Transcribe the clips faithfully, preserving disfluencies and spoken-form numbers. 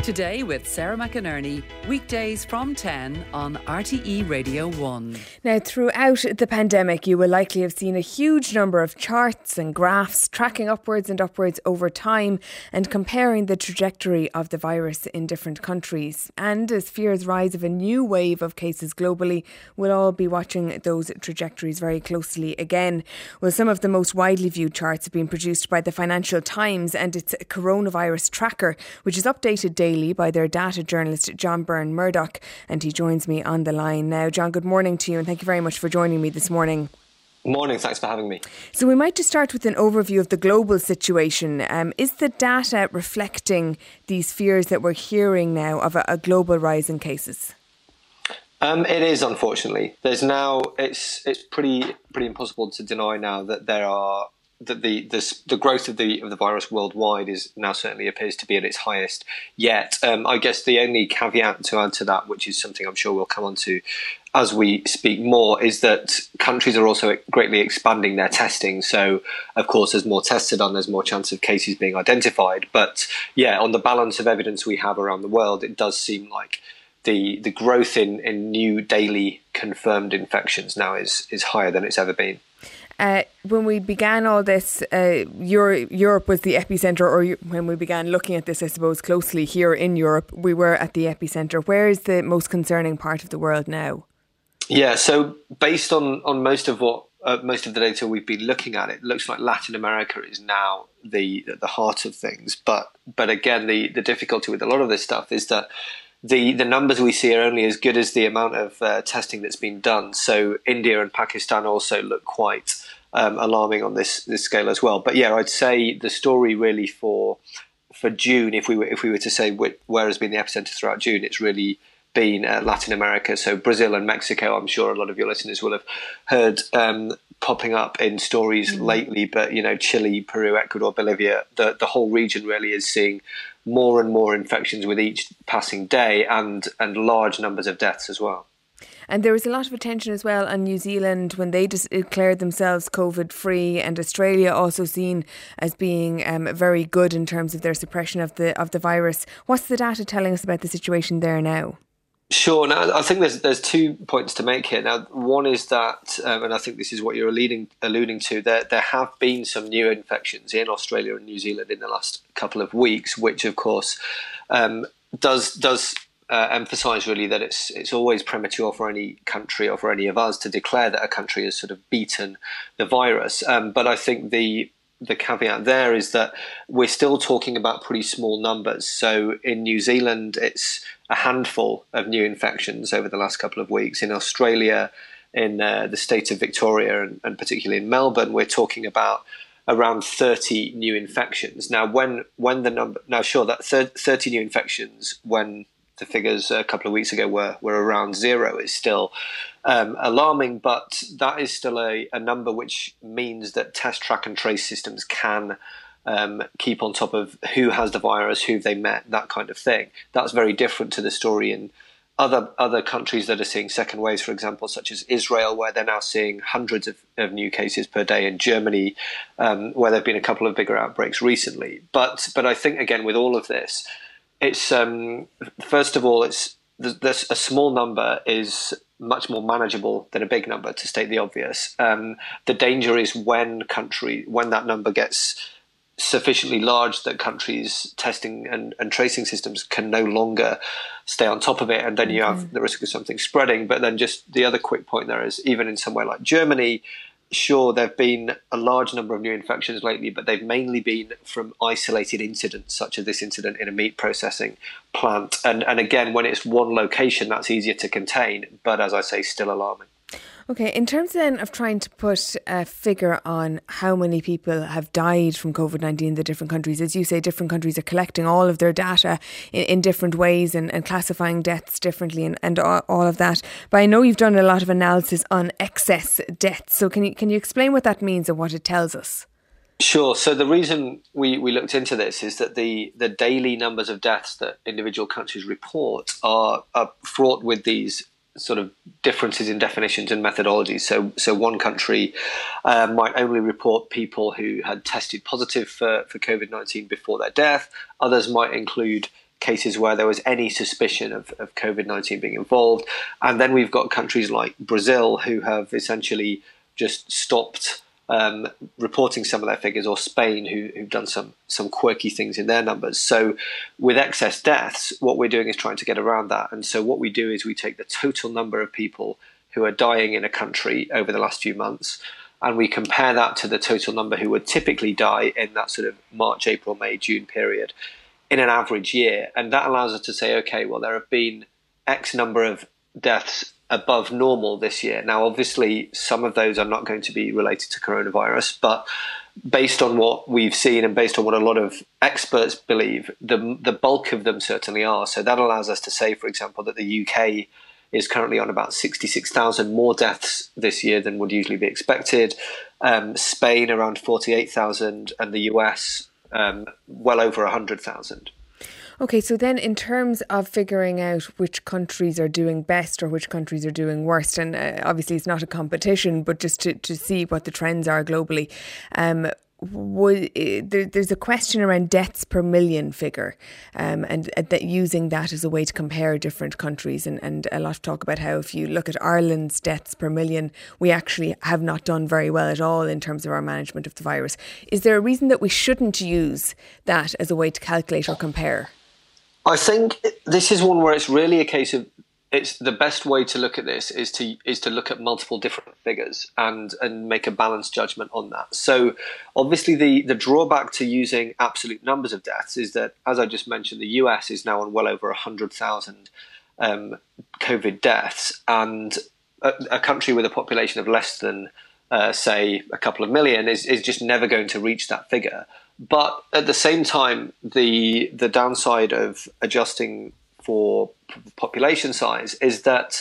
Today with Sarah McInerney, weekdays from ten on R T E Radio one. Now, throughout the pandemic, you will likely have seen a huge number of charts and graphs tracking upwards and upwards over time and comparing the trajectory of the virus in different countries. And as fears rise of a new wave of cases globally, we'll all be watching those trajectories very closely again. Well, some of the most widely viewed charts have been produced by the Financial Times and its coronavirus tracker, which is updated daily by their data journalist John Byrne-Murdoch, and he joins me on the line now. John, good morning to you, and thank you very much for joining me this morning. Morning, thanks for having me. So we might just start with an overview of the global situation. Um, is the data reflecting these fears that we're hearing now of a, a global rise in cases? Um, it is, unfortunately. There's now it's it's pretty pretty impossible to deny now that there are that the this, the growth of the of the virus worldwide is now certainly appears to be at its highest yet. Um, I guess the only caveat to add to that, which is something I'm sure we'll come on to as we speak more, is that countries are also greatly expanding their testing. So, of course, as more tests are done, there's more chance of cases being identified. But yeah, on the balance of evidence we have around the world, it does seem like the the growth in, in new daily confirmed infections now is is higher than it's ever been. Uh, when we began all this, uh, Euro- Europe was the epicentre, or when we began looking at this, I suppose, closely here in Europe, we were at the epicentre. Where is the most concerning part of the world now? Yeah, so based on, on most of what uh, most of the data we've been looking at, it looks like Latin America is now the the heart of things. But but again, the, the difficulty with a lot of this stuff is that the the numbers we see are only as good as the amount of uh, testing that's been done. So India and Pakistan also look quite um, alarming on this this scale as well. But yeah, I'd say the story really for for June, if we were if we were to say where has been the epicenter throughout June, it's really been uh, Latin America. So Brazil and Mexico, I'm sure a lot of your listeners will have heard um, popping up in stories mm. lately. But you know, Chile, Peru, Ecuador, Bolivia, the the whole region really is seeing more and more infections with each passing day, and and large numbers of deaths as well. And there was a lot of attention as well on New Zealand when they declared themselves COVID-free, and Australia also seen as being um, very good in terms of their suppression of the of the virus. What's the data telling us about the situation there now? Sure. Now, I think there's there's two points to make here. Now, one is that, um, and I think this is what you're alluding alluding to, there there have been some new infections in Australia and New Zealand in the last couple of weeks, which of course um, does does uh, emphasise really that it's it's always premature for any country or for any of us to declare that a country has sort of beaten the virus. Um, but I think the The caveat there is that we're still talking about pretty small numbers. So in New Zealand, it's a handful of new infections over the last couple of weeks. In Australia, in uh, the state of Victoria, and, and particularly in Melbourne, we're talking about around thirty new infections. Now, when when the number now, sure, that thirty new infections when the figures a couple of weeks ago were were around zero is still um, alarming, but that is still a, a number which means that test, track and trace systems can um, keep on top of who has the virus, who they met, that kind of thing. That's very different to the story in other other countries that are seeing second waves, for example, such as Israel, where they're now seeing hundreds of, of new cases per day, in Germany, um, where there have been a couple of bigger outbreaks recently. But but I think, again, with all of this, it's um, first of all, it's there's a small number is much more manageable than a big number, to state the obvious. Um, the danger is when country when that number gets sufficiently large that countries' testing and, and tracing systems can no longer stay on top of it, and then you have the risk of something spreading. But then just the other quick point there is, even in somewhere like Germany, sure, there have been a large number of new infections lately, but they've mainly been from isolated incidents, such as this incident in a meat processing plant. And, and again, when it's one location, that's easier to contain, but as I say, still alarming. Okay, in terms then of trying to put a figure on how many people have died from COVID nineteen in the different countries, as you say, different countries are collecting all of their data in, in different ways and, and classifying deaths differently and, and all, all of that. But I know you've done a lot of analysis on excess deaths. So can you can you explain what that means and what it tells us? Sure. So the reason we, we looked into this is that the, the daily numbers of deaths that individual countries report are, are fraught with these sort of differences in definitions and methodologies. So so one country uh, might only report people who had tested positive for, for COVID nineteen before their death. Others might include cases where there was any suspicion of, of COVID nineteen being involved. And then we've got countries like Brazil who have essentially just stopped um, reporting some of their figures, or Spain who, who've done some some quirky things in their numbers. So with excess deaths, what we're doing is trying to get around that. And so what we do is we take the total number of people who are dying in a country over the last few months, and we compare that to the total number who would typically die in that sort of March, April, May, June period in an average year. And that allows us to say, okay, well, there have been X number of deaths above normal this year. Now, obviously, some of those are not going to be related to coronavirus, but based on what we've seen and based on what a lot of experts believe, the, the bulk of them certainly are. So that allows us to say, for example, that the U K is currently on about sixty-six thousand more deaths this year than would usually be expected. Um, Spain around forty-eight thousand, and the U S um, well over one hundred thousand. Okay, so then in terms of figuring out which countries are doing best or which countries are doing worst, and uh, obviously it's not a competition, but just to, to see what the trends are globally, um, would, uh, there, there's a question around deaths per million figure, um, and uh, that using that as a way to compare different countries, and, and a lot of talk about how if you look at Ireland's deaths per million, we actually have not done very well at all in terms of our management of the virus. Is there a reason that we shouldn't use that as a way to calculate or compare? I think this is one where it's really a case of, it's the best way to look at this is to is to look at multiple different figures and and make a balanced judgment on that. So obviously the the drawback to using absolute numbers of deaths is that, as I just mentioned, the U S is now on well over one hundred thousand um, COVID deaths, and a, a country with a population of less than uh, say a couple of million is is just never going to reach that figure. But at the same time, the the downside of adjusting for population size is that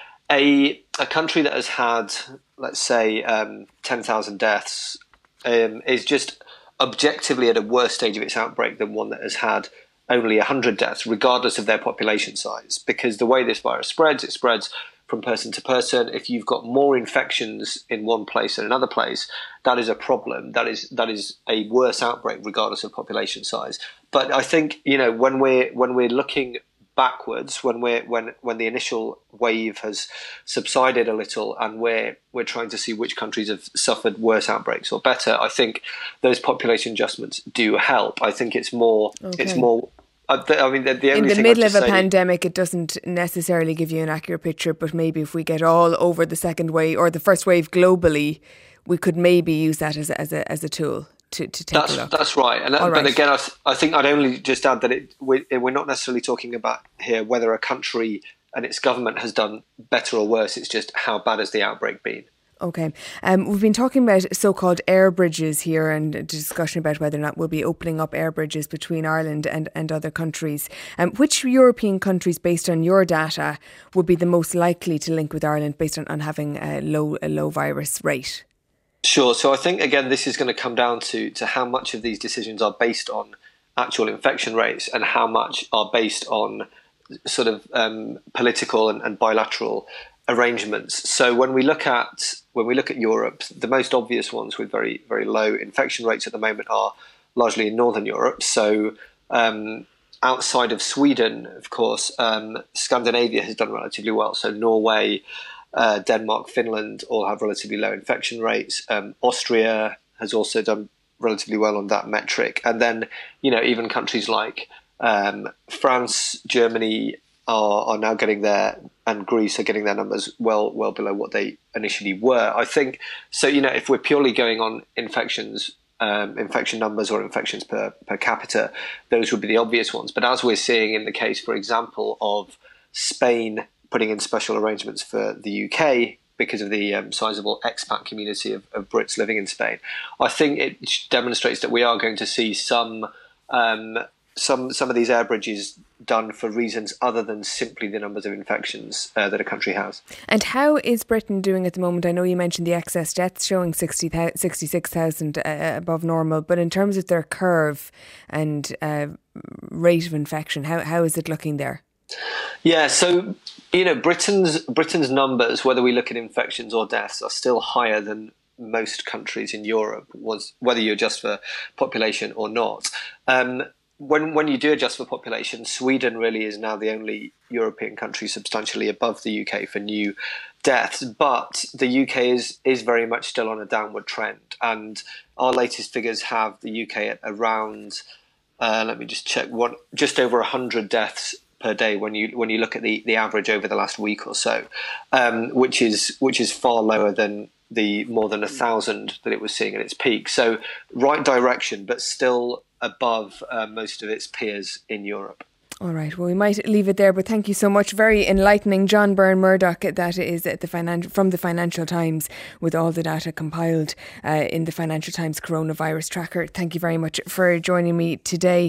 a a country that has had, let's say, um, ten thousand deaths um, is just objectively at a worse stage of its outbreak than one that has had only one hundred deaths, regardless of their population size. Because the way this virus spreads, it spreads from person to person. If you've got more infections in one place than another place, that is a problem. That is that is a worse outbreak, regardless of population size. But I think, you know, when we're when we're looking backwards, when we're when when the initial wave has subsided a little, and we're we're trying to see which countries have suffered worse outbreaks or better, I think those population adjustments do help. I think it's more okay. it's more. I mean, the, the only in the thing middle I'd of a say, pandemic, it doesn't necessarily give you an accurate picture, but maybe if we get all over the second wave or the first wave globally, we could maybe use that as a, as a, as a tool to, to take that's, a look. That's right. And all but right. again, I, th- I think I'd only just add that it, we, we're not necessarily talking about here whether a country and its government has done better or worse. It's just how bad has the outbreak been. Okay. Um, we've been talking about so-called air bridges here, and a discussion about whether or not we'll be opening up air bridges between Ireland and, and other countries. Um, which European countries, based on your data, would be the most likely to link with Ireland based on, on having a low a low virus rate? Sure. So I think, again, this is going to come down to, to how much of these decisions are based on actual infection rates and how much are based on sort of um, political and, and bilateral arrangements. So when we look at when we look at Europe, the most obvious ones with very very low infection rates at the moment are largely in Northern Europe. So um, outside of Sweden, of course, um, Scandinavia has done relatively well. So Norway, uh, Denmark, Finland all have relatively low infection rates. Um, Austria has also done relatively well on that metric, and then you know even countries like um, France, Germany are, are now getting their, and Greece are getting their numbers well well below what they initially were. I think so. You know, if we're purely going on infections, um, infection numbers or infections per per capita, those would be the obvious ones. But as we're seeing in the case, for example, of Spain putting in special arrangements for the U K because of the um, sizable expat community of, of Brits living in Spain, I think it demonstrates that we are going to see some. Um, Some some of these air bridges done for reasons other than simply the numbers of infections uh, that a country has. And how is Britain doing at the moment? I know you mentioned the excess deaths showing sixty, sixty-six thousand uh, above normal, but in terms of their curve and uh, rate of infection, how how is it looking there? Yeah, so you know Britain's Britain's numbers, whether we look at infections or deaths, are still higher than most countries in Europe, was whether you adjust for population or not. Um, when when you do adjust for population, Sweden really is now the only European country substantially above the U K for new deaths. But the U K is is very much still on a downward trend, and our latest figures have the U K at around, uh, let me just check, one just over one hundred deaths per day when you when you look at the, the average over the last week or so, um, which is which is far lower than the more than a thousand that it was seeing at its peak. So right direction, but still above uh, most of its peers in Europe. All right, well, we might leave it there, but thank you so much. Very enlightening. John Byrne-Murdoch, that is at the finan- from the Financial Times, with all the data compiled uh, in the Financial Times Coronavirus Tracker. Thank you very much for joining me today.